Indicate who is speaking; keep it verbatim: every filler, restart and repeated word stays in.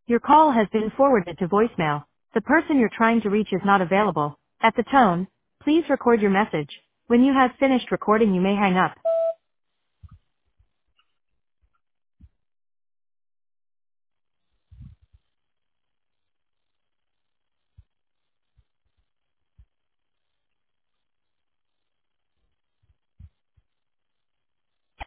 Speaker 1: Your call has been forwarded to voicemail. The person you're trying to reach is not available. At the tone, please record your message. When you have finished recording, you may hang up.